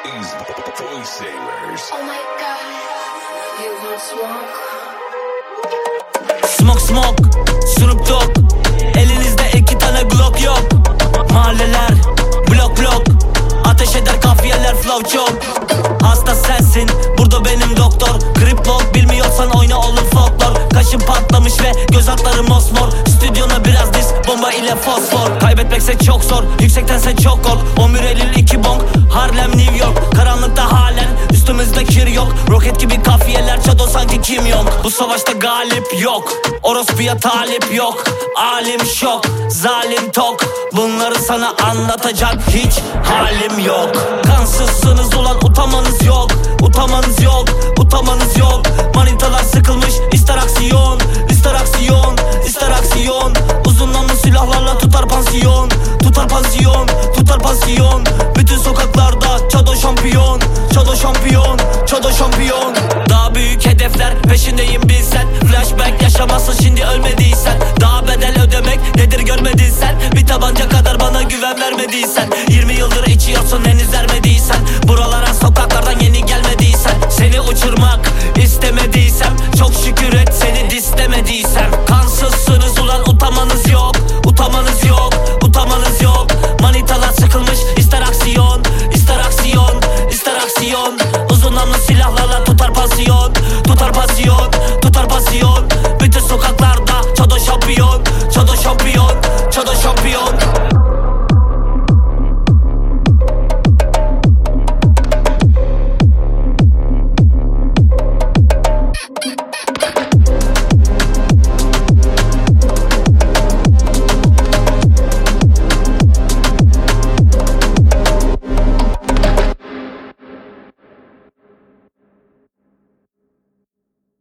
These voice sailors. Oh my god, you want smoke? Smoke smoke, Snoop Dogg. Elinizde 2 tane Glock yok. Mahalleler blok blok, ateş eder kafiyeler, flow çok. Hasta sensin, burada benim doktor. Grip lock, bilmiyorsan oyna oğlum folklor. Kaşım patlamış ve göz altları mosmor. Stüdyona biraz diz, bomba ile fosfor. Kaybetmekse çok zor, yüksektense çok kork. 11 Eylül 2 bonk, Harlem New York. Karanlıkta halen üstümüzde kir yok. Roket gibi kafiyeler, çado sanki Kim Jong. Bu savaşta galip yok, orospuya talip yok. Alim şok, zalim tok. Bunları sana anlatacak hiç halim yok. Kansızsınız ulan, utamanız yok. Utamanız yok, utamanız yok. Manitalar sıkılmış, ister aksiyon, ister aksiyon, ister aksiyon. Uzun namlu silahlarla tutar pansiyon, tutar pansiyon, tutar pansiyon. Bütün sokaklarda çado şampiyon, çado şampiyon, çado şampiyon. Daha büyük hedefler peşindeyim bilsen. Flashback yaşamazsın şimdi ölmediysen. Daha bedel ödemek nedir görmedin sen. Bir tabanca kadar bana güven vermediysen. 20 yıldır içiyorsun